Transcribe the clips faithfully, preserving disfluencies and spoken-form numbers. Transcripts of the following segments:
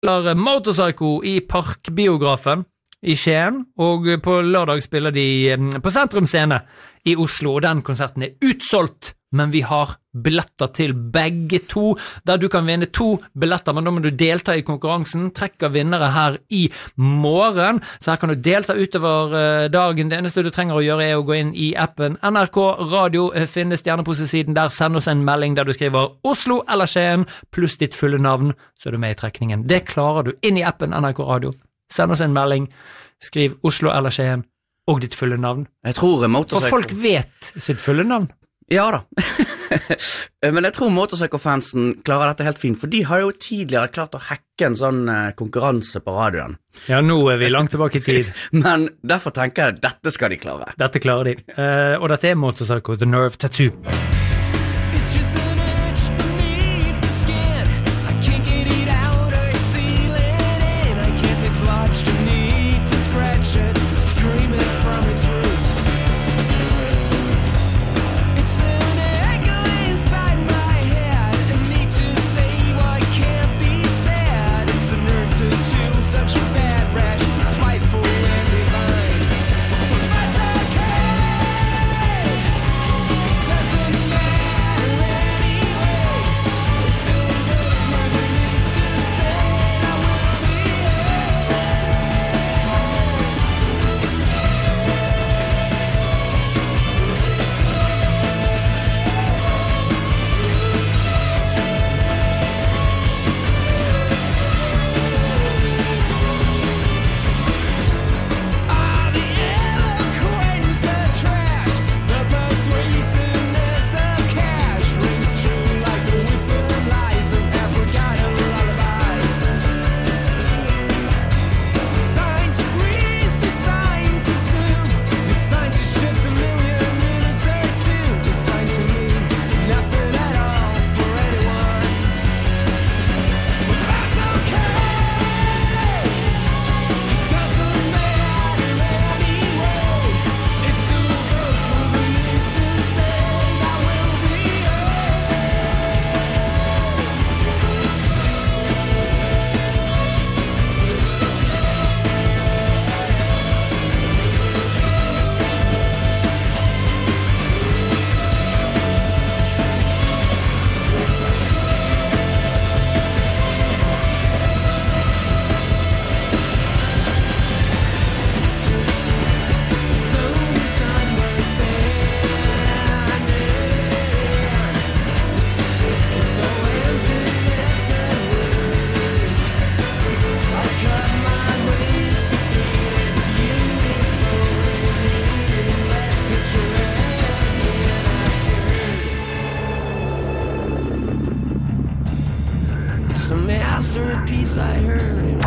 spiller Motorpsycho i Parkbiografen i Skien, og på lørdag spiller de på Sentrum Scene i Oslo, og den konserten er utsolgt, men vi har billetter til begge to, der du kan vinne to billetter, men da må du delta i konkurransen, trekker vinnere her i morgen, så her kan du delta utover dagen. Det eneste du trenger å gjøre er å gå inn i appen N R K Radio, finne stjerneposesiden der, send oss en melding der du skriver Oslo eller Skien, pluss ditt fulle navn, så er du med i trekningen. Det klarer du inn i appen N R K Radio. Send oss en melding, skriv Oslo eller Skien, og ditt fulle navn. Jeg tror Motorpsycho... For folk vet sitt fulle navn. Ja da. Men jeg tror Motorpsycho-fansen klarer dette helt fint, for de har jo tidligere klart å hacke en sånn konkurranse på radioen. Ja, nå er vi langt tilbake i tid. Men derfor tenker jeg, dette skal de klare. Dette klarer de. Uh, og dette er Motorpsycho, The Nerve Tattoo. masterpiece I heard.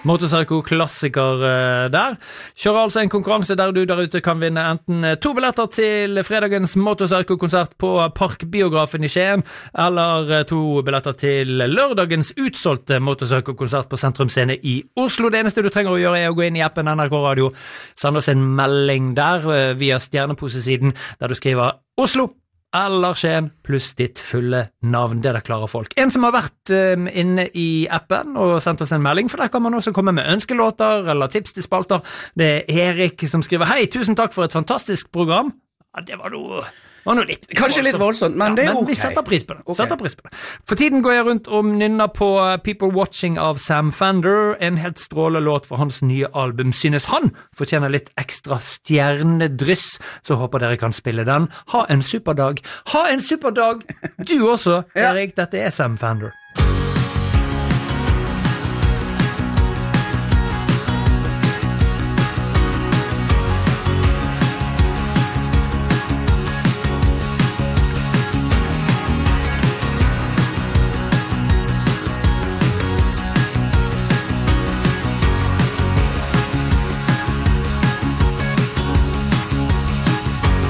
Motorpsycho-klassiker uh, der. Kjører altså en konkurranse der du der ute kan vinne enten to billetter til fredagens Motorpsycho-konsert på Parkbiografen i Skien, eller to billetter til lørdagens utsolgte Motorpsycho-konsert på Sentrum Scene i Oslo. Det eneste du trenger å gjøre er å gå inn i appen N R K Radio, send oss en melding der uh, via stjerneposesiden, der du skriver Oslo eller Skien pluss ditt fulle navn. Det der klarer folk. En som har vært um, inne i appen og sendt oss en melding, for der kan man også komme med ønskelåter eller tips til spalter. Det er Erik som skriver: Hei, tusen takk for et fantastisk program. Ja, det var noe... var noe litt Kanskje litt voldsomt, men ja, det er men ok. vi setter pris på det. Okay. Setter pris på det. For tiden går jeg rundt og nynner på People Watching av Sam Fender, en helt strålende låt for hans nye album. Synes han fortjener litt ekstra stjernedryss, så håper dere kan spille den. Ha en superdag. Ha en superdag! Du også, Erik. Dette er Sam Fender.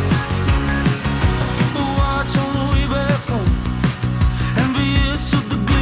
Watch on the way back home, envious of the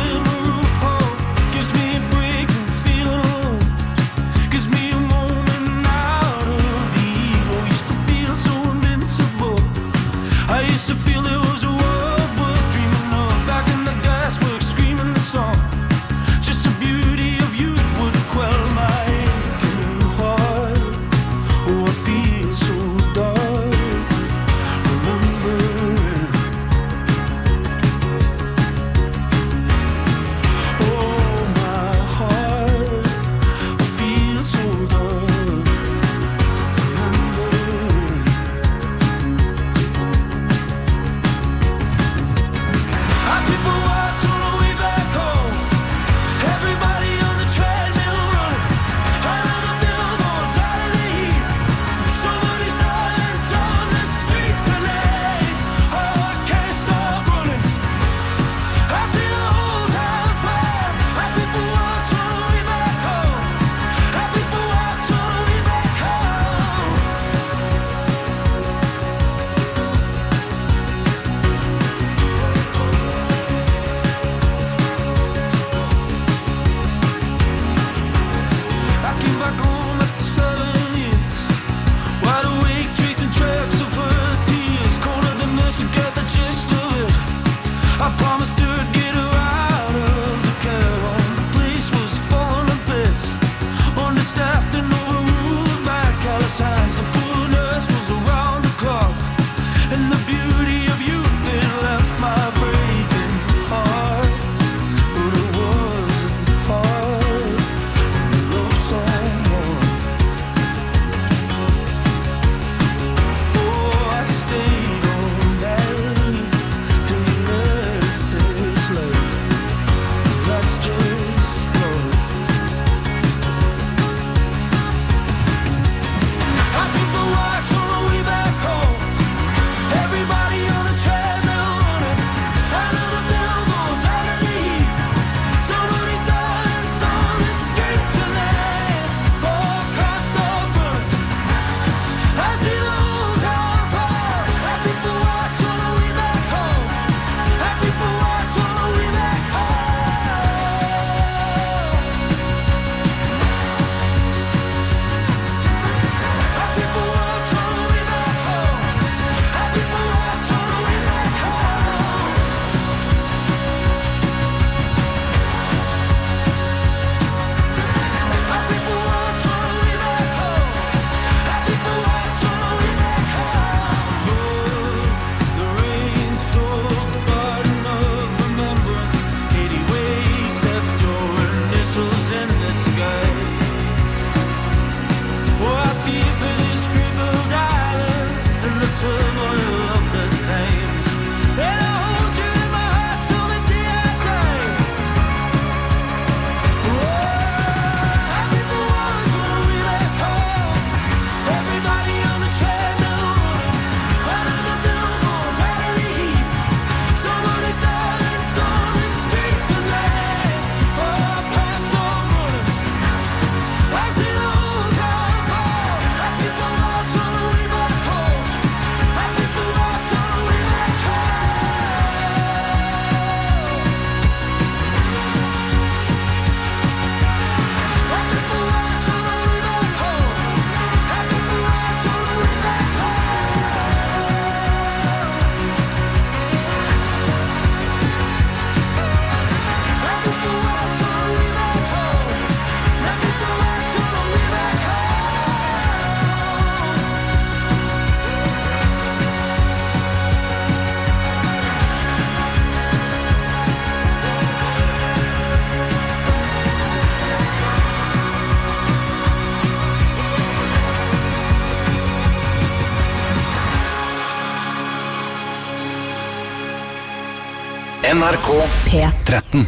N R K P tretten.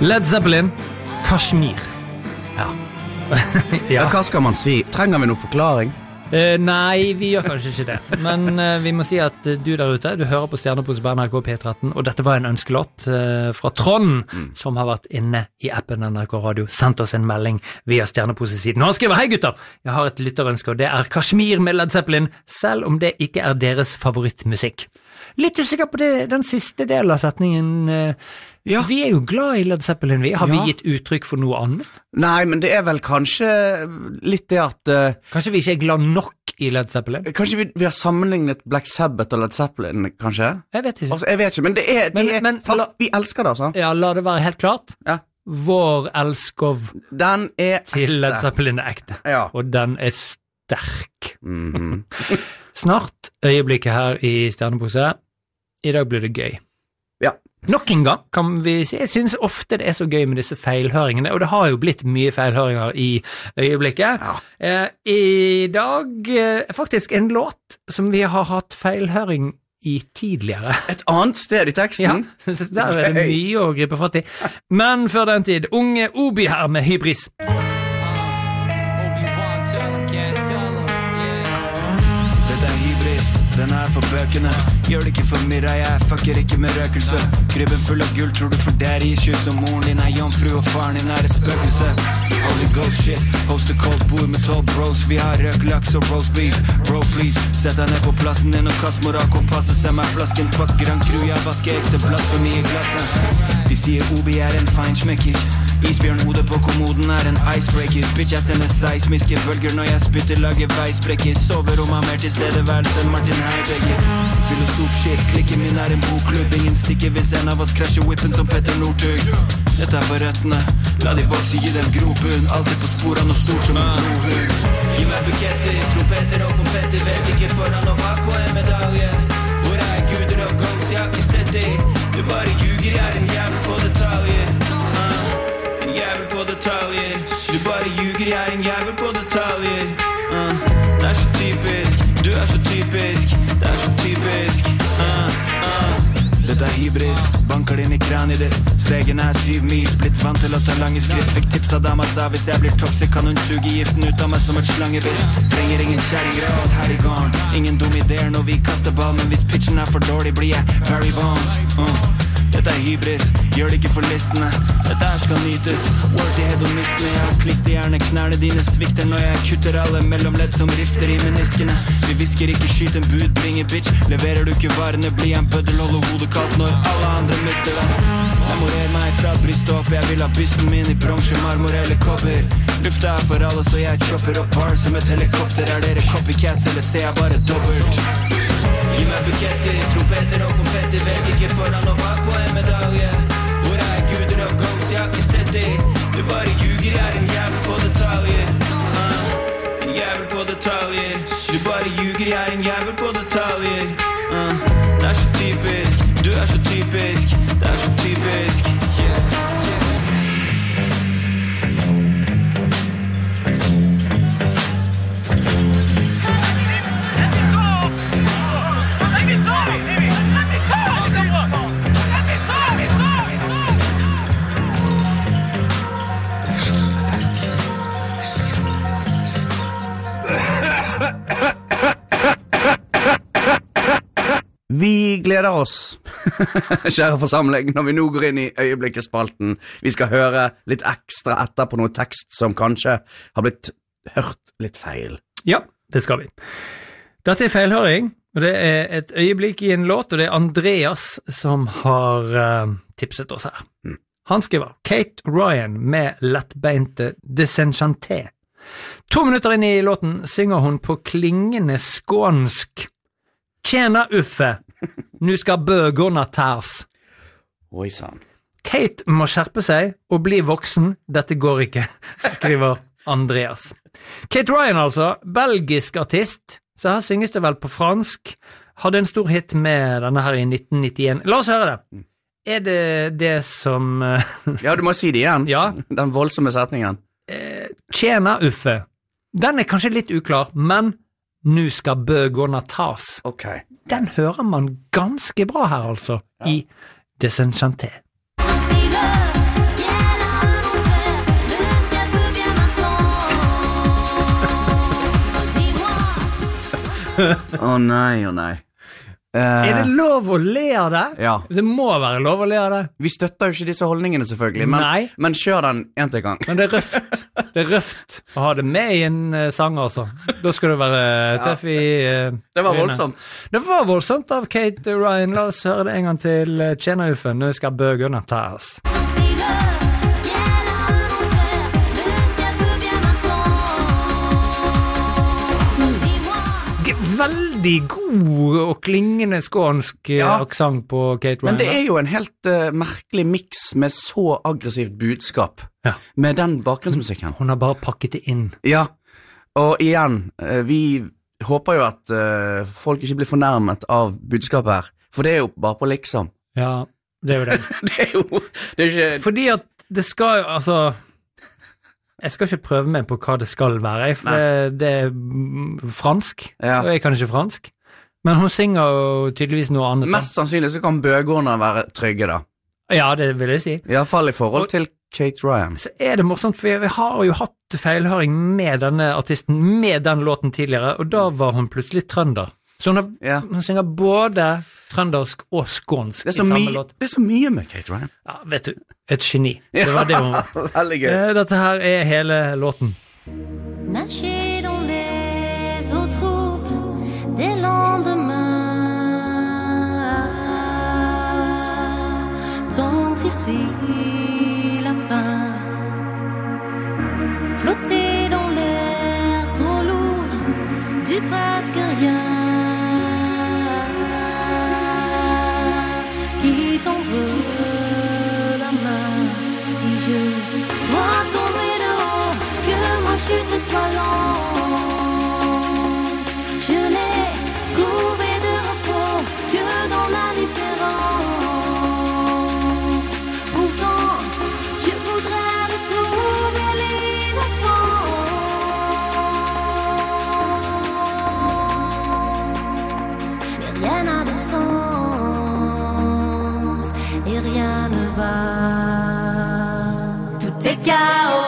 Led Zeppelin, Kashmir. Ja. Ja. Ja, hva skal man si? Trenger vi noen forklaring? Eh, nei, vi gjør kanskje ikke det. Men eh, vi må si at eh, du der ute, du hører på Stjernepose på N R K P tretten, og dette var en ønskelåt eh, fra Trond, mm. som har vært inne i appen N R K Radio, sendt oss en melding via Stjernepose-siden. Og han skriver, hei gutter, jeg har et lytterønske, og det er Kashmir med Led Zeppelin, selv om det ikke er deres favorittmusikk. Litt usikker på det, den siste delen av setningen. Eh, ja. Vi er jo glad i Led Zeppelin, vi. Har ja. vi gitt uttrykk for noe annet? Nei, men det er vel kanskje litt det at... Uh, kanskje vi ikke er glad nok i Led Zeppelin? Kanskje vi, vi har sammenlignet Black Sabbath og Led Zeppelin, kanskje? Jeg vet ikke. Altså, jeg vet ikke, men det er... Det men, er men, for, la, vi elsker det, altså. Ja, la det være helt klart. Ja. Vår elskov den er til Led Zeppelin er ekte. Ja. Og den er sterk. Mm-hmm. Snart øyeblikket her i Stjernepose. I dag blir det gøy. Ja. Nok en gang kan vi si, jeg synes ofte det er så gøy med disse feilhøringene, og det har jo blitt mye feilhøringer i øyeblikket. Ja. Eh, I dag eh, faktisk en låt som vi har hatt feilhøring i tidligere. Et annet sted i teksten? Ja, så der er det mye å gripe fatt i. Men før den tid, unge Obi her med Hybris. Den er for bøkene. Gjør det ikke for myrra, jeg fucker ikke med røkelse. Krybben full av gull, tror du for det er issues. Og moren din er jomfru, og faren din er et spøkelse. Holy ghost shit, host a cold bord med tolv bros. Vi har røk, laks og roast beef. Bro, please, sett deg ned på plassen din og kast moral kompasset. Se meg flasken, fuck Grand Cru, jeg vasker ekte blasfemi i glasset. De sier Obi er en feinschmecker. Isbjørnhodet på kommoden er en icebreaker. Bitch, jeg sender seismiske bølger når jeg spytter, lager veisprekker. Sover om han mer til stede værelse, Martin Heidegger. Filosof shit, klikken min er en bokklubb. Ingen stikker hvis en av oss krasjer whippen som Petter Northug. Dette er for røttene, la de vokse, gi dem grobunn. Alltid på sporene og stort som en brohugg. Gi meg buketter, trompeter og konfetter. Vet ikke foran og bak på en medalje. Hvor er guder og goats, jeg har ikke sett det. Du bare ljuger, jeg er en jævel på detaljer. uh, En jævel på detaljer. Du bare ljuger, jeg er en jævel på detaljer. uh, Det er så typisk, du er så typisk. Det er så typisk. uh, uh. Dette er hybris, banker din i krani ditt. Stegen er syv mil, blitt vant til å ta lange skritt. Fikk tips av dama, sa hvis jeg blir toxic kan hun suge giften ut av meg som et slangebitt. Trenger ingen kjæringgrad, her i garn. Ingen dum ideer når vi kaster ball, men hvis pitchen er for dårlig blir jeg Barry Bonds. uh. Dette er hybris, gjør det ikke for listene. Dette her skal nytes, word i hedonistene. Jeg har klisterhjerne, knærne dine svikter når jeg kutter alle mellomledd som rifter i meniskene. Vi visker ikke skyt en bud, bringe bitch. Leverer du ikke varene, blir jeg en bøddel, holder hodet kaldt når alle andre mister det. Memorer meg fra brystet opp, jeg vil ha bysten min i bronse, marmor eller kobber. Lufta er for alle, så jeg chopper opp bar som et helikopter. Er dere copycats, eller ser jeg bare dobbelt? Gi meg buketter, trompeter og konfetter. Vet ikke foran og bak på en medalje. Hvor er guder og goats, jeg har ikke sett det. Du bare ljuger, jeg er en jævel på detaljer. uh, En jævel på detaljer. Du bare ljuger, jeg er en jævel på detaljer. uh, Det er så typisk, du er så typisk. Det er så typisk. yeah. Vi gleder oss, kjære forsamling, når vi nå går inn i øyeblikkespalten. Vi skal høre litt ekstra etter på noe tekst som kanskje har blitt hørt litt feil. Ja, det skal vi. Dette er feilhøring, og det er et øyeblikk i en låt, og det er Andreas som har uh, tipset oss her. Mm. Han skriver Kate Ryan med lettbeinte Desenchanté. To minutter inn i låten synger hun på klingende skånsk. Tjena Uffe, nu skal bøgorna tærs. Oi sann. Kate må skjerpe seg og bli voksen, dette går ikke, skriver Andreas. Kate Ryan altså, belgisk artist, så her synges det vel på fransk, hadde en stor hit med denne her i nitten nittien. La oss høre det. Er det det som... Ja, du må si det igjen. Ja. Den voldsomme setningen. Eh, Tjena Uffe. Den er kanskje litt uklar, men... Nu skal bøgorna tas. Okay. Den hører man ganske bra her, altså, ja. I Desenchanté. Silence, yeah. Å nei, å nei. Eh, Er det lov å le av det? Ja. Det må være lov å le av det. Vi støtter jo ikke disse holdningene, selvfølgelig, men, Nei. men kjør den en til gang. Men det er røft. Det er røft å ha det med i en uh, sang, altså. Da skal du være tøff i uh, Det var trynet. voldsomt. Det var voldsomt av Kate Ryan. La oss høre det en gang til. Tjener-Uffen, nå skal bøgerne tas. Veldig god og klingende skånsk Ja. aksent på Kate Ryan. Men det er jo en helt uh, merkelig miks med så aggressivt budskap, Ja. med den bakgrunnsmusikken. Hun har bare pakket det inn. Ja, og igjen, uh, vi håper jo at uh, folk ikke blir fornærmet av budskapet her, for det er jo bare på liksom. Ja, det er jo det. Det er jo det er ikke... Fordi at det skal jo, altså jeg skal ikke prøve meg på hva det skal være, for det, det er mm, fransk, Ja. og jeg kan ikke fransk. Men hun synger jo tydeligvis noe annet. da. Mest sannsynlig så kan bøgårdene være trygge da. Ja, det vil jeg si. I hvert fall i forhold til Kate Ryan. Så er det morsomt, for vi har jo hatt feilhøring med denne artisten, med den låten tidligere, og da var hun plutselig trønder. Så hun, har, Ja. hun synger både trøndersk og skånsk Det er, i så samme mye, låt. det er så mye med Kate Ryan. Ja, vet du, et geni. Det var det hun var. Veldig gøy. Eh, Dette her er hele låten. Nager dans les eaux troubles des lendemains, tendre ici la fin, flotter dans l'air trop lourd du presque rien, qui tendre la main si je dois tomber de haut, que ma chute soit lente. Je n'ai trouvé de repos que dans la différence. Pourtant, je voudrais retrouver l'innocence. Mais rien n'a de sens et rien ne va. Tout est chaos.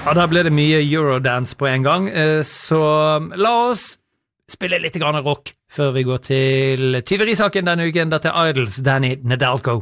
Ja, da ble det mye Eurodance på en gang, eh, så la oss spille litt grann rock før vi går til tyverisaken denne uken. Dette er Idols, Danny Nadalko.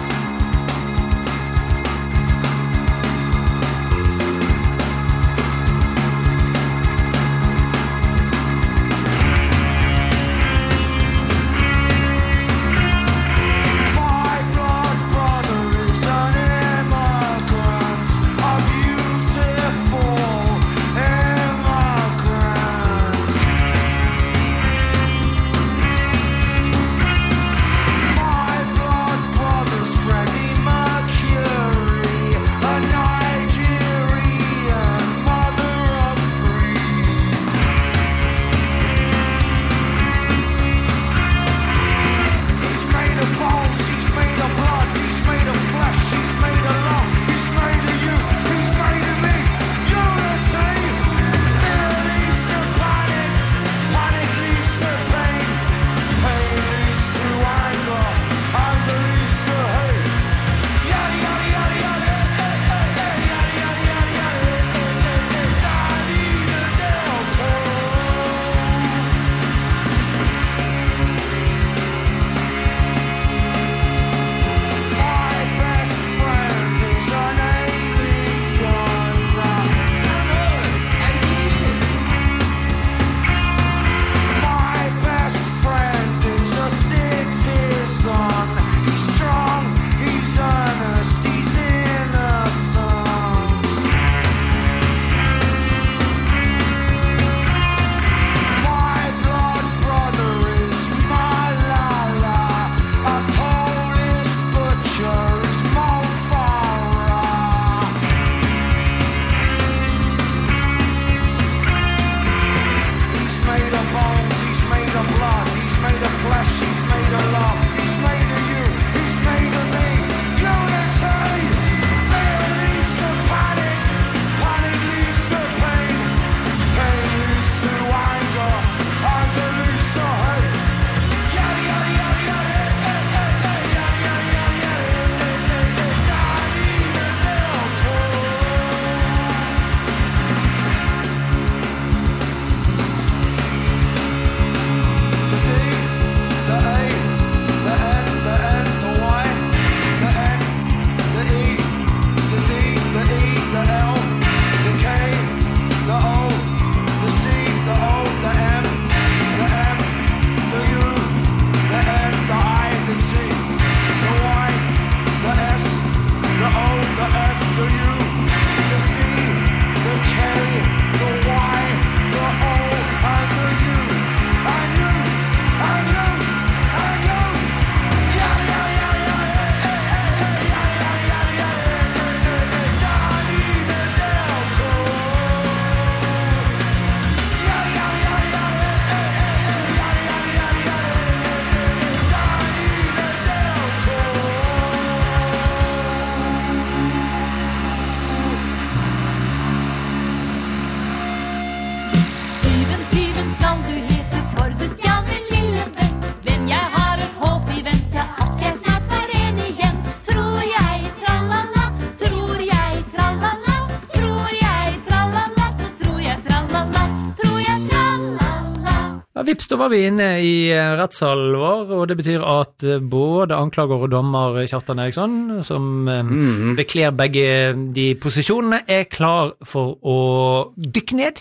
Vips, da var vi inne i rettssalen vår, og det betyr at både anklager og dommer Kjartan Eriksson, som mm. bekler begge de posisjonene, er klar for å dykke ned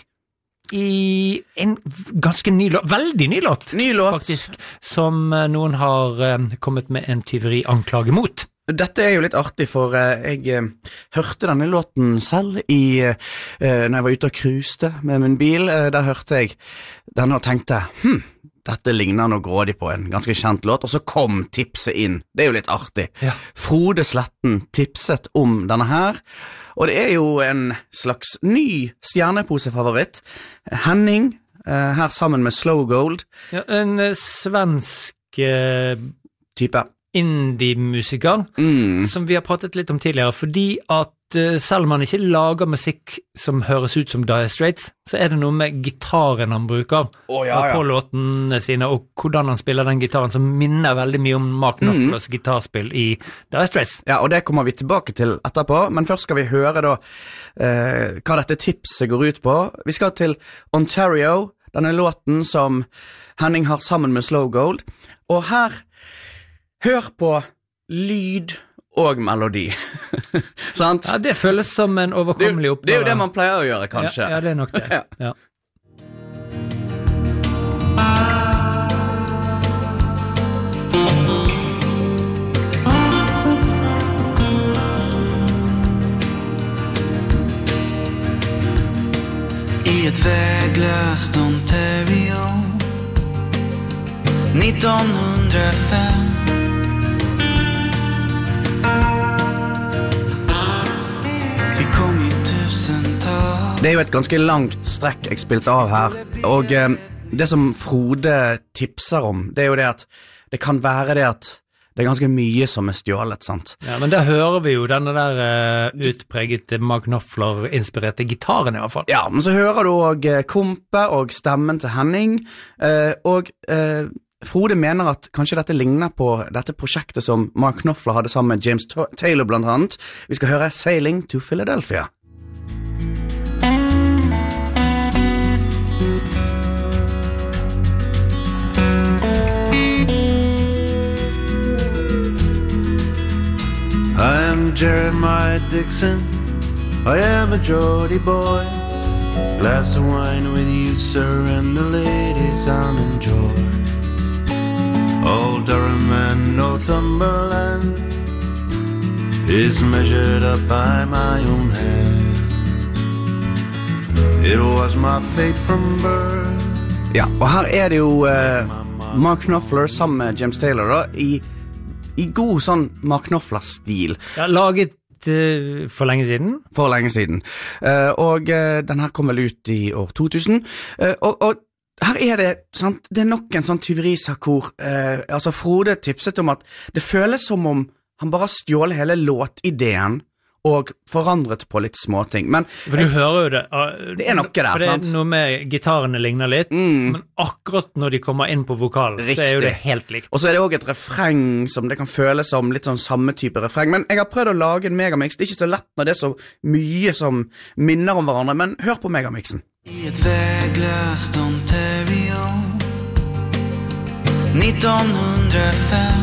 i en ganske ny låt, veldig ny låt, ny låt. faktisk, som noen har kommet med en tyverianklage mot. Dette er jo litt artig, for uh, jeg uh, hørte denne låten selv i, uh, når jeg var ute og cruiste med min bil. Uh, der hørte jeg denne og tenkte, hm, dette ligner noe grådig på en ganske kjent låt, og så kom tipset inn. Det er jo litt artig. Ja. Frode Sletten tipset om denne her, og det er jo en slags ny stjerneposefavoritt. Henning, uh, her sammen med Slow Gold. Ja, en uh, svensk uh, type. indie-musiker, mm. som vi har pratet litt om tidligere, fordi at uh, selv om han ikke lager musikk som høres ut som Dire Straits, så er det noe med gitaren han bruker oh, ja, ja. på låtene sine, og hvordan han spiller den gitaren, som minner veldig mye om Mark Knopflers mm. gitarspill i Dire Straits. Ja, og det kommer vi tilbake til etterpå, men først skal vi høre da uh, hva dette tipset går ut på. Vi skal til Ontario, denne låten som Henning har sammen med Slow Gold, og her, hør på lyd og melodi. Sant? Ja, det føles som en overkommelig oppgave. Det er jo det man pleier å gjøre, kanskje. Ja, ja det er nok det. ja. Ja. I ett väglöst Ontario nittonhundrafem Det er jo et ganske langt strekk jeg spilte av her, og eh, det som Frode tipser om, det er jo det at det kan være det at det er ganske mye som er stjålet, sant? Ja, men der hører vi jo denne der uh, utpreget Mark Knopfler-inspirerte gitaren i hvert fall. Ja, men så hører du også kompe og stemmen til Henning, uh, og uh, Frode mener at kanskje dette ligner på dette prosjektet som Mark Knopfler hadde sammen med James Taylor blant annet. Vi skal høre Sailing to Philadelphia. I am Jeremiah Dixon, I am a Geordie boy. Glass of wine with you, sir, and the ladies I'll enjoy. Old Durham and Northumberland is measured up by my own hand. It was my fate from birth. Ja, og her er det jo uh, Mark Knopfler sammen med James Taylor da, i I god sånn Mark Knopfler-stil. Ja, laget uh, for lenge siden. For lenge siden. Uh, og uh, den her kom vel ut i år to tusen. Uh, og, og her er det, sant, det er nok en sånn tyverisak hvor uh, altså Frode tipset om at det føles som om han bare stjål hele låtideen og forandret på litt småting. Men for du jeg, hører jo det. Uh, det er noe der, for det sant? Er noe med gitarene ligner litt, mm. men akkurat når de kommer inn på vokalen, så er jo det helt likt. Og så er det også et refreng som det kan føles som litt sånn samme type refreng. Men jeg har prøvd å lage en megamix. Det er ikke så lett når det er så mye som minner om hverandre, men hør på megamixen. I ett väglöst Ontario nittonhundrafem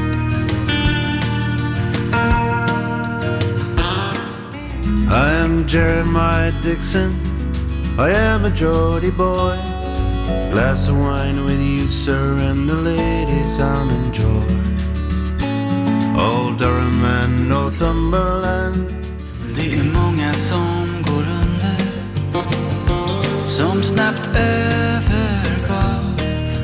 I am Jeremiah Dixon, I am a Geordie boy. Glass of wine with you, sir, and the ladies I'll enjoy. Old Durham and Northumberland. Det är många som går under, som snabbt övergav.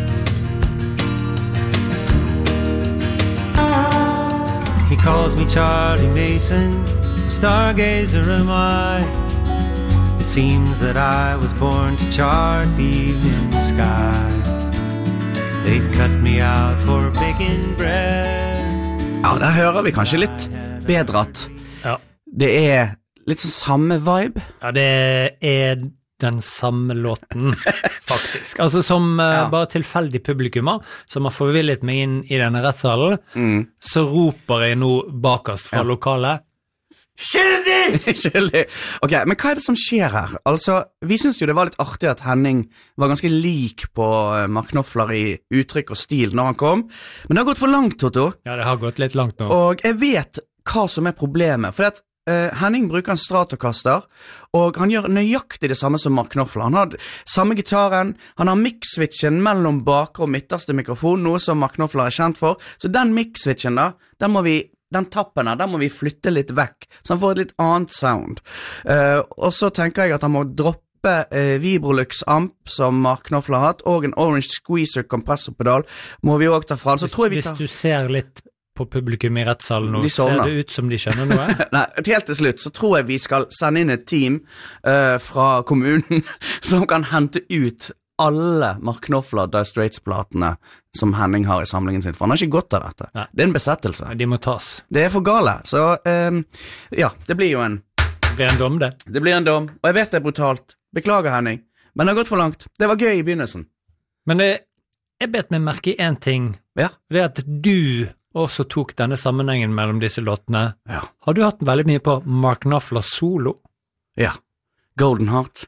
He calls me Charlie Mason, stargazer am I. It seems that I was born to chart the evening sky. They'd cut me out for baking bread. Ja, der hører vi kanskje litt bedre at ja. Det er litt sånn samme vibe. Ja, det er den samme låten, faktisk. Altså som uh, ja. Bare tilfeldig publikummer, som har forvillet meg inn i denne rettssalen, mm. så roper jeg nå bakerst fra ja. Lokalet, Skyldig! Skyldig! Ok, men hva er det som skjer her? Altså, vi synes jo det var litt artig at Henning var ganske lik på Mark Knopfler i uttrykk og stil når han kom, men det har gått for langt, Toto. Ja, det har gått litt langt nå. Og jeg vet hva som er problemet, for at uh, Henning bruker en Stratocaster, og han gjør nøyaktig det samme som Mark Knopfler. Han har samme gitaren, han har mix-switchen mellom bakre og midterste mikrofon, noe som Mark Knopfler er kjent for, så den mix-switchen da, den må vi den tappen her, den må vi flytte litt vekk, så han får et litt annet sound. Uh, og så tenker jeg at han må droppe uh, Vibrolux amp, som Mark Knopfler har hatt, og en Orange Squeezer kompressorpedal, må vi også ta fra. Så tror jeg vi tar... Hvis du ser litt på publikum i rettssalen nå, de ser det ut som de skjønner noe? Nei, helt til slutt, så tror jeg vi skal sende inn et team uh, fra kommunen, som kan hente ut alle Mark Knopfler Dire Straits-platene som Henning har i samlingen sin, for han har ikke godt av dette. Nei. Det er en besettelse. De må tas. Det er for gale, så um, ja, det blir jo en Det blir en dom, det. Det blir en dom, og jeg vet det er brutalt. Beklager, Henning, men det har gått for langt. Det var gøy i begynnelsen. Men det, jeg bet meg merke i en ting, Ja. det er at du også tok denne sammenhengen mellom disse låtene. Ja. Har du hatt veldig mye på Mark Knopfler solo? Ja. Golden Heart.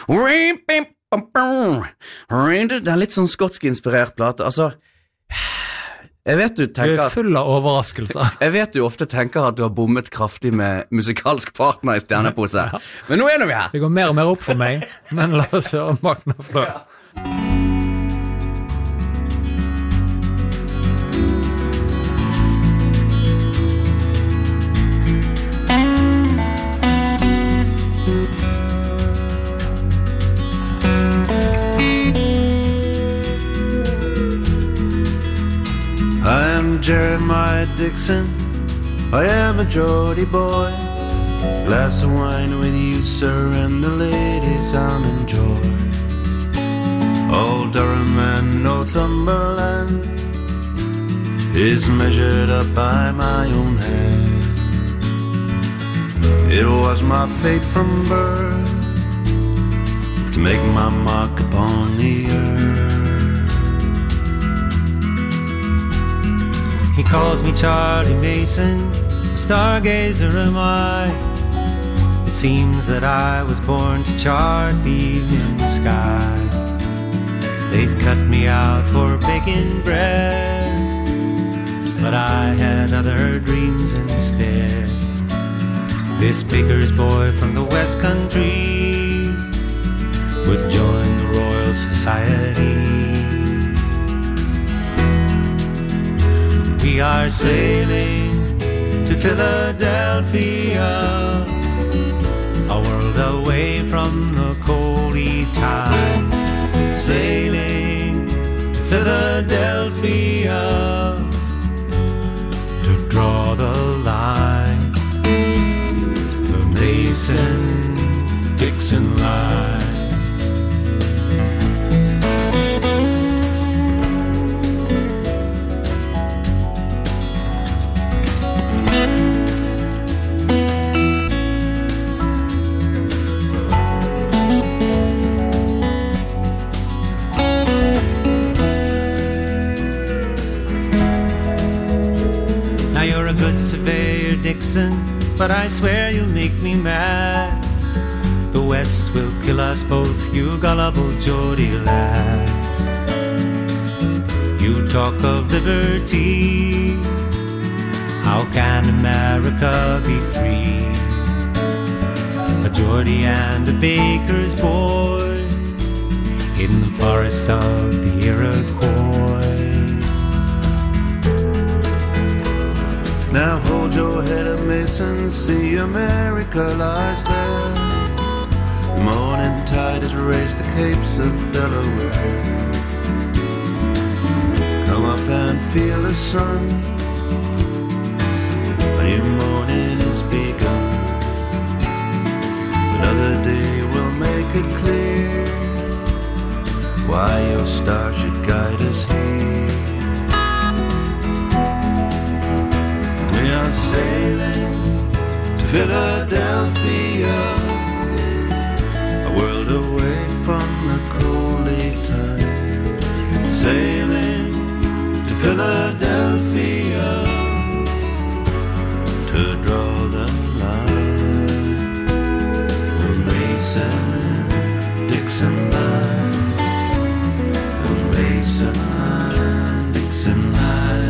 Det er litt sånn skotsk-inspirert plate. Altså, jeg vet du Du tenker er full av overraskelser. Jeg vet du ofte tenker at du har bommet kraftig med musikalsk partner i stjernepose. Men nå er vi her. Det går mer og mer opp for meg, men la oss høre Mark Knopfler. I am Jeremiah Dixon, I am a Geordie boy. Glass of wine with you, sir, and the ladies I'll enjoy. Old Durham and Northumberland is measured up by my own hand. It was my fate from birth to make my mark upon the earth. He calls me Charlie Mason, a stargazer am I. It seems that I was born to chart the evening sky. They'd cut me out for baking bread, but I had other dreams instead. This baker's boy from the West Country would join the Royal Society. We are sailing to Philadelphia, a world away from the coldy time. Sailing to Philadelphia to draw the line, the Mason-Dixon line. Surveyor Dixon, but I swear you'll make me mad. The West will kill us both, you gullible Geordie lad. You talk of liberty, how can America be free? A Geordie and a baker's boy in the forests of the Iroquois. Now hold your head up, Mason, see America lies there. The morning tide has raised the capes of Delaware. Come up and feel the sun, a new morning is begun. Another day will make it clear why your star should guide us here. Sailing to Philadelphia, a world away from the coldy tide. Sailing to Philadelphia to draw the line, the Mason-Dixon line, the Mason-Dixon line.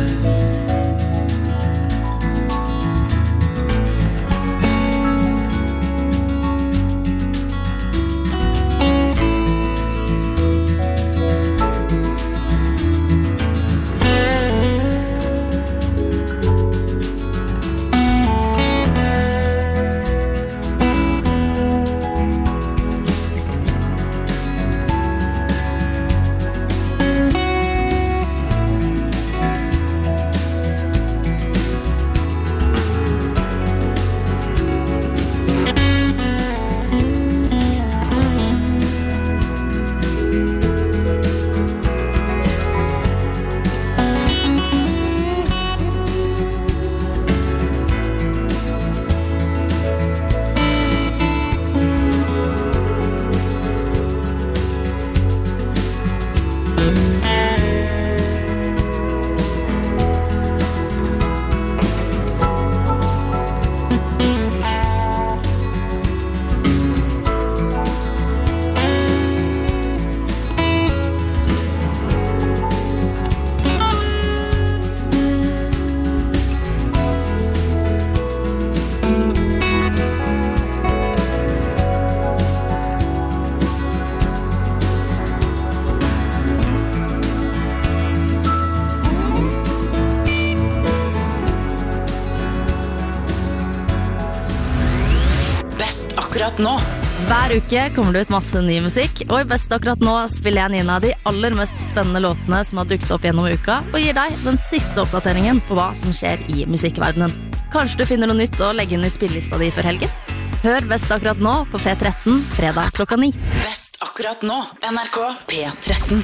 akkurat nå. Hver uke kommer det ut masse ny musikk, og i Best akkurat nå spiller jeg en av de aller mest spennende låtene som har dukket opp gjennom uka, og gir deg den siste oppdateringen på hva som skjer i musikkverdenen. Kanskje du finner noe nytt å legge inn i spillelista di for helgen? Hør Best akkurat nå på P tretten, fredag klokka ni. Best akkurat nå, N R K P tretten.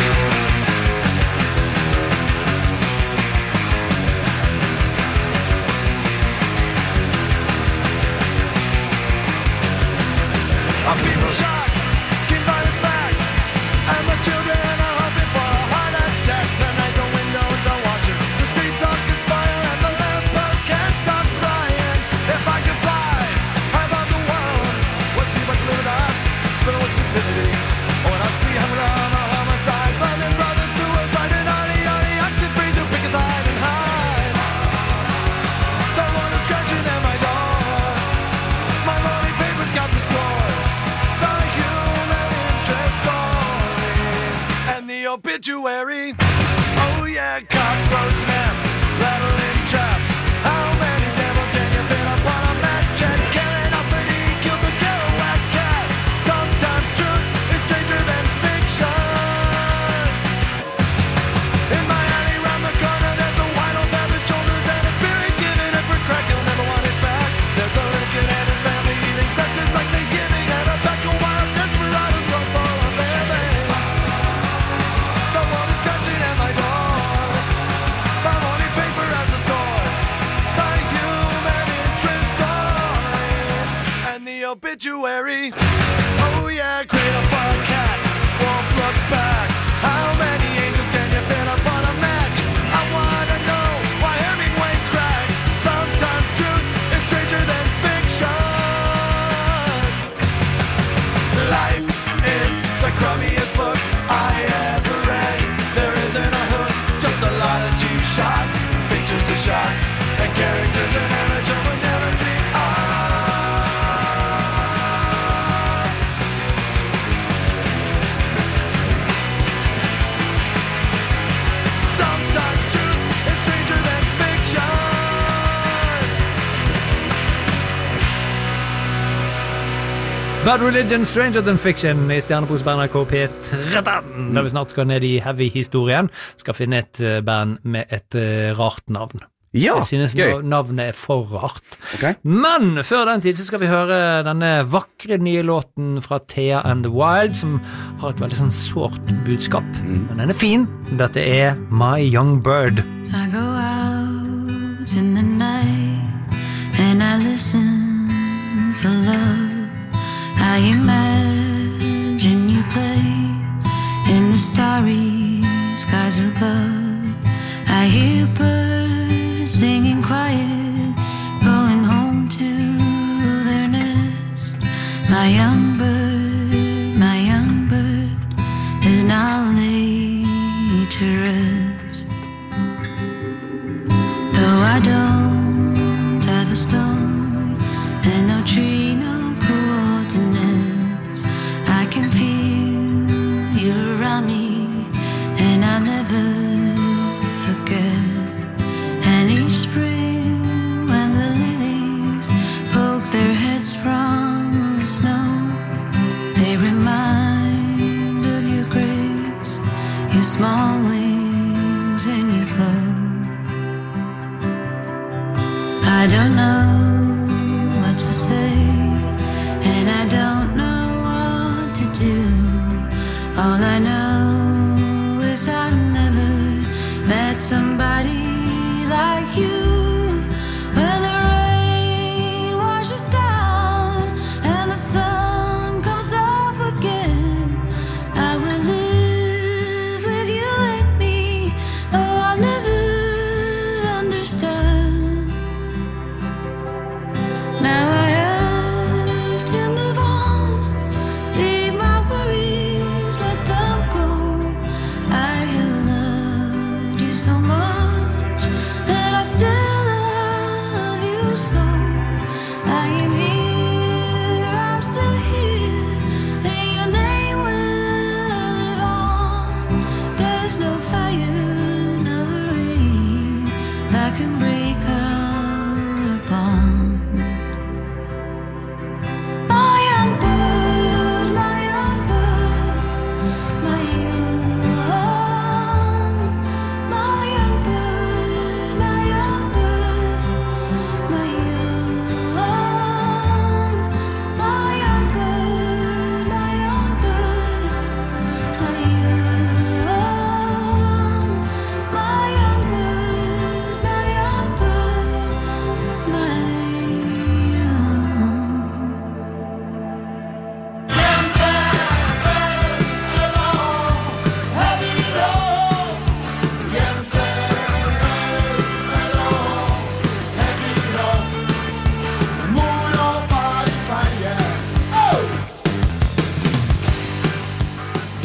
Our people shot, keep violence back, and the children are hoping for a heart attack. Tonight the windows are watching, the streets are conspire, and the lampposts can't stop crying. If I could fly high above the world, would see much living arts, spinning with stupidity. Oh, when I see hunger on a homicide, London brothers suicide, and all the all the active freeze who pick a side and hide. The one is scratching at my door, my morning paper's got the scores. Obituary. Oh yeah, cockroach naps, rattling traps. How many devils can you fit upon a match? And curiosity killed the Kerouac cat. Sometimes truth is stranger than fiction. In my alley round the corner there's a white old feathered shoulders and a spirit giving it for crack. He'll never want it back. There's a little kid and his family eating breakfast like Thanksgiving, and a pack of wild desperados run for a baby. Obituary. Oh yeah, cradle for a cat, warm looks back. How many angels can you fit upon a match? I wanna know why Hemingway cracked. Sometimes truth is stranger than fiction. Life is the crummiest book I ever read. There isn't a hook, just a lot of cheap shots, features to shock, and characters an amateur would never dream of. Bad Religion, Stranger Than Fiction i Stjernepose på N R K P tretten, der vi snart skal ned i heavy-historien. Skal finne et band med et uh, rart navn. Ja, Jeg synes gøy. navnet er for rart. Okay. Men før den tid så skal vi høre denne vakre nye låten fra Thea and the Wild, som har et veldig sånn sårt budskap. Mm. Men den er fin. Dette er My Young Bird. I go out in the night and I listen for love. I imagine you play in the starry skies above. I hear birds singing quiet, going home to their nest. My young bird, my young bird is now laid to rest. Though I don't have a stone and no tree, no coordinates, I can feel you around me, and I'll never forget. And each spring when the lilies poke their heads from the snow, they remind of your grace, your small wings and your glow. I don't know what to say, and I don't know what to do. All I know is I've never met somebody like you. When the rain washes down and the sun comes up again, I will live with you and me, though I'll never understand. Now I have to move on, leave my worries, let them go. I have loved you so much that I still love you so. I am here, I'm still here, and your name will live on. There's no fire, no rain that can break our bond.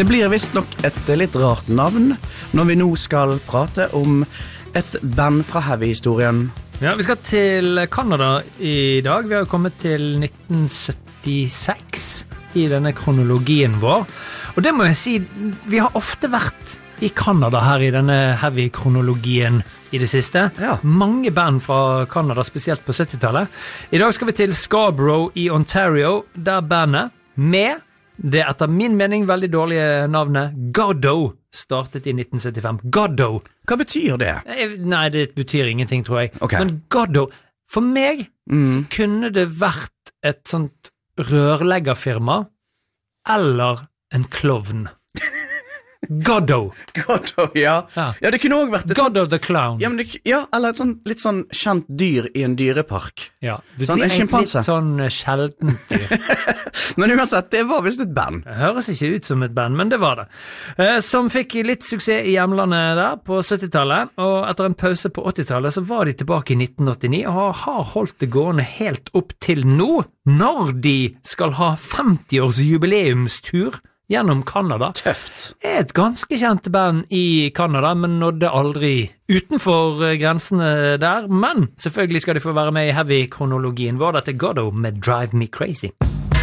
Det blir visst nok et litt rart navn når vi nå skal prate om et band fra heavy-historien. Ja, vi skal til Canada i dag. Vi har kommet til nitten syttiseks i denne kronologien vår. Og det må jeg si, vi har ofte vært i Canada her i denne heavy-kronologien i det siste. Ja. Mange band fra Canada, spesielt på syttitallet. I dag skal vi til Scarborough i Ontario, der bandet med det etter min mening veldig dårlige navnet Goddo startet i nitten syttifem. Goddo. Hva betyr det? Nei, det betyr ingenting, tror jeg. Ok. Men Goddo, for meg Mm. så kunne det vært et sånt rørleggerfirma eller en klovn. Goddo. Goddo, ja. Ja. Ja, det kunne også vært et sånt, Goddo the Clown. ja, men det, ja, eller et sånt, litt sånn kjent dyr i en dyrepark. Ja, du Sånn, blir en egentlig skimpanse. litt sånn eh, sjeldent dyr. Men uansett, det var visst et band. Det høres ikke ut som et band, men det var det. Eh, som fikk litt suksess i hjemlandet der på syttitallet, og etter en pause på åttitallet så var de tilbake i nitten åttini og har holdt det gående helt opp til nå, når de skal ha femti-års jubileumstur gjennom Canada. Tøft. Er et ganske kjent band i Canada, men nådde aldri utenfor eh, grensene der. Men selvfølgelig skal de få være med i heavy-kronologien vår. Dette er Goddo med Drive Me Crazy.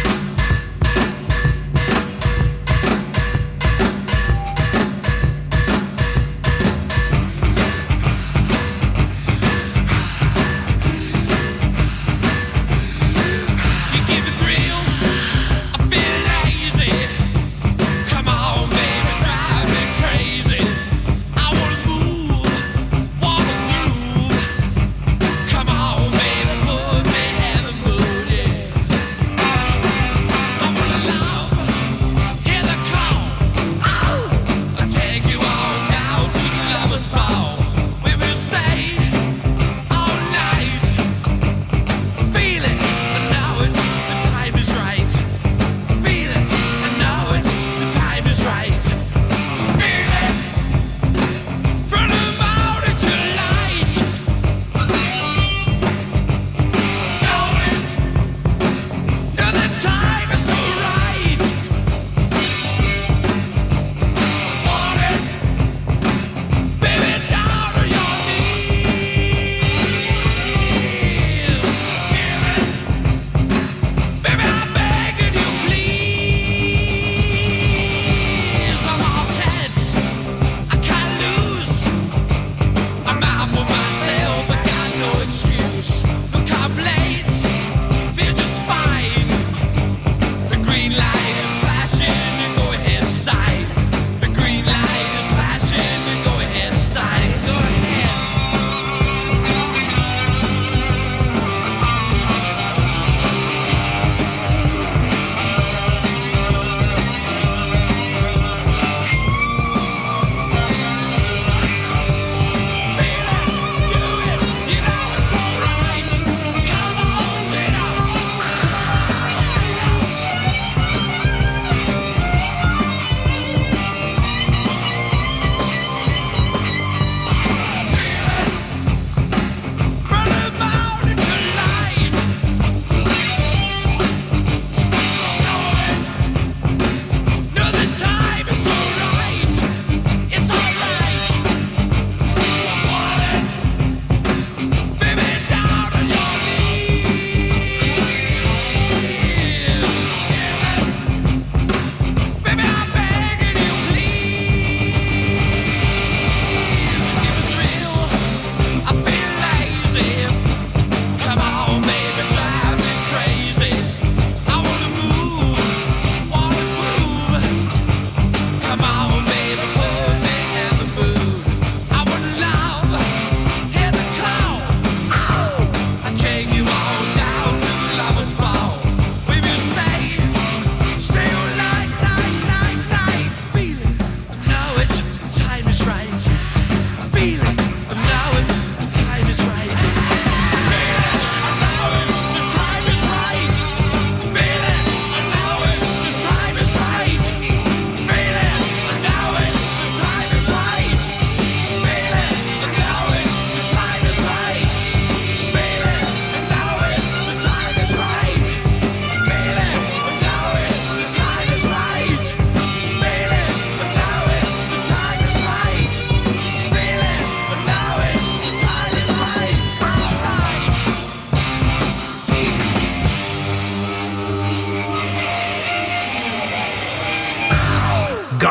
You give me thrill, I feel lazy. Come on, baby, drive me crazy. I wanna move, wanna groove. Come on, baby, put me in the mood, yeah.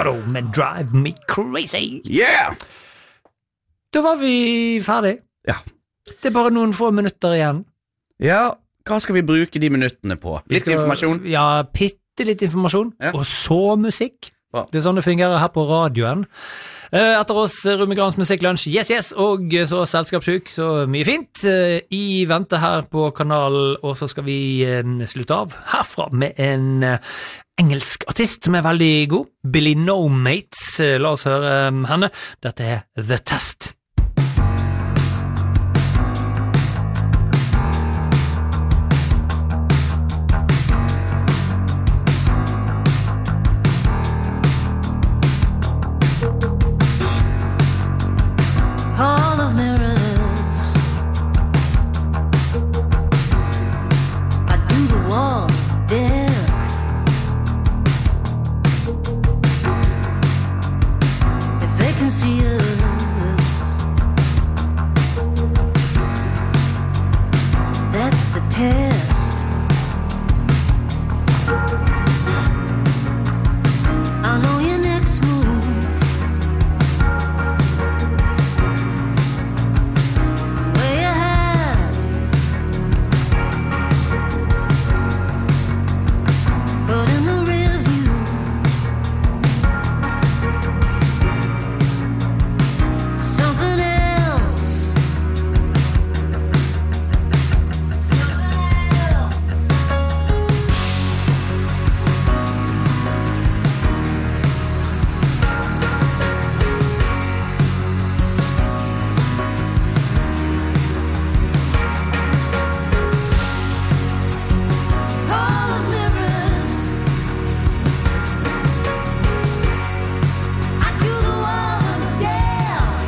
Shadow med Drive Me Crazy. Yeah! Da var vi ferdig. Ja. Det er bare noen få minutter igjen. Ja, hva skal vi bruke de minuttene på? Vi Litt skal- informasjon? Ja, bitte litt informasjon. Ja. Og så musikk. Bra. Det er sånn det fungerer her på radioen. Eh, Etter oss Rune Grans musikklunsj, yes, yes, og så selskapssyk, så mye fint. Eh, I vente her på kanalen, og så skal vi eh, slutte av herfra med en eh, engelsk artist som er veldig god. Billy No Mates. Eh, La oss høre eh, henne. Dette er The Test. Hall of mirrors, I do the wall deaf. If they can see us, that's the test. I know your next move. Way ahead, but in the rear view, something else, something else. Hall of mirrors, I do the wall of death,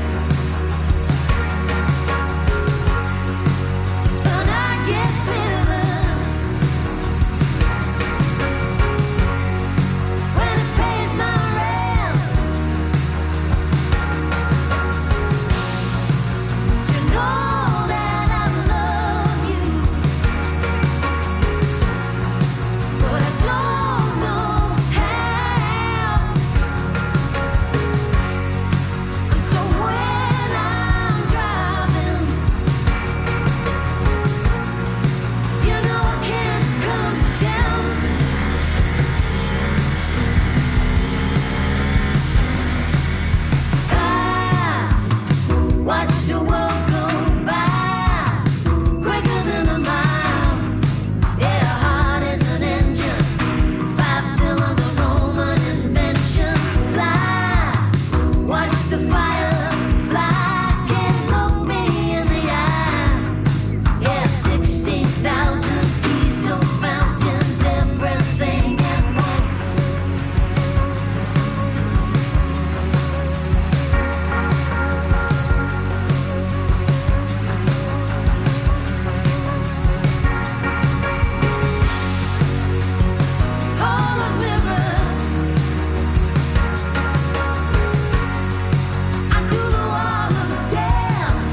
and I get fearless when it pays my rent. To know that I love you, but I don't know how. And so when I'm driving, you know I can't come down. I watch the world go by quicker than a mile. Yeah, heart is an engine, five-cylinder Roman invention. Fly, watch the fire fly, can't look me in the eye. Yeah, sixteen thousand diesel fountains, everything at once. Hall of mirrors, I do the wall of death.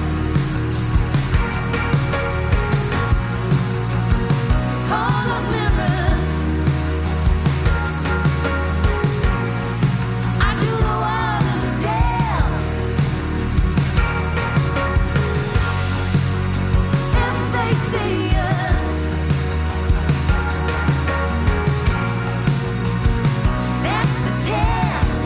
Hall of mirrors, I do the wall of death. If they see us, that's the test.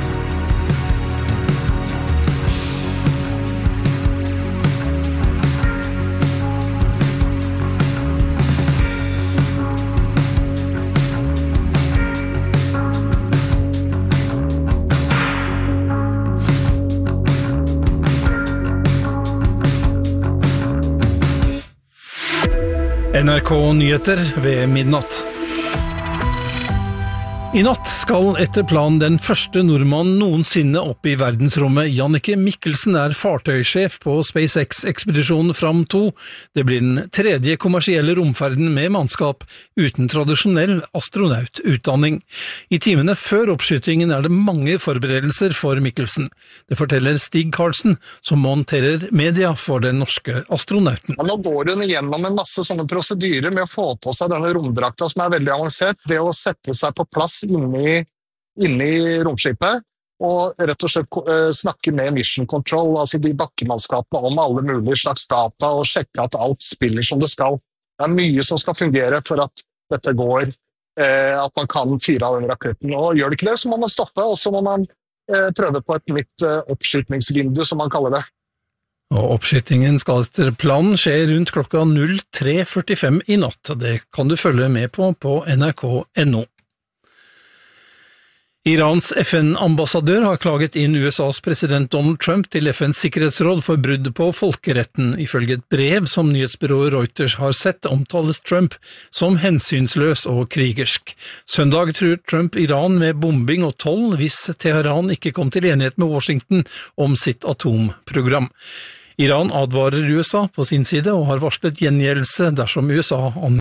N R K Nyheter ved midnatt. I natt skal etter planen den første nordmann noensinne opp i verdensrommet. Jannicke Mikkelsen er fartøysjef på SpaceX-ekspedisjonen Fram to. Det blir den tredje kommersielle romferden med mannskap uten tradisjonell astronaututdanning. I timene før oppskytingen er det mange forberedelser for Mikkelsen. Det forteller Stig Karlsen, som monterer media for den norske astronauten. Ja, nå går hun igjennom en masse sånne prosedyrer med å få på seg denne romdrakta som er veldig avansert. Det å sette seg på plass inni inne i romskipet og rett og slett eh, snakke med Mission Control, altså de bakkemannskapene, om alle mulige slags data og sjekke at alt spiller som det skal. Det er mye som skal fungere for at dette går, eh, at man kan fyre av den raketten. Og gjør det ikke det, så må man stoppe, og så må man eh, prøve på et nytt eh, oppskytningsvindu, som man kaller det. Og oppskytingen skal etter planen skje rundt klokka tre førtifem i natt. Det kan du følge med på på N R K punktum N O. Irans F N-ambassadør har klaget inn U S A's president Donald Trump til F N's sikkerhetsråd for brudd på folkeretten. Ifølge et brev som nyhetsbyrået Reuters har sett, omtales Trump som hensynsløs og krigersk. Søndag truet Trump Iran med bombing og toll hvis Teheran ikke kom til enighet med Washington om sitt atomprogram. Iran advarer U S A på sin side og har varslet gjengjeldelse dersom U S A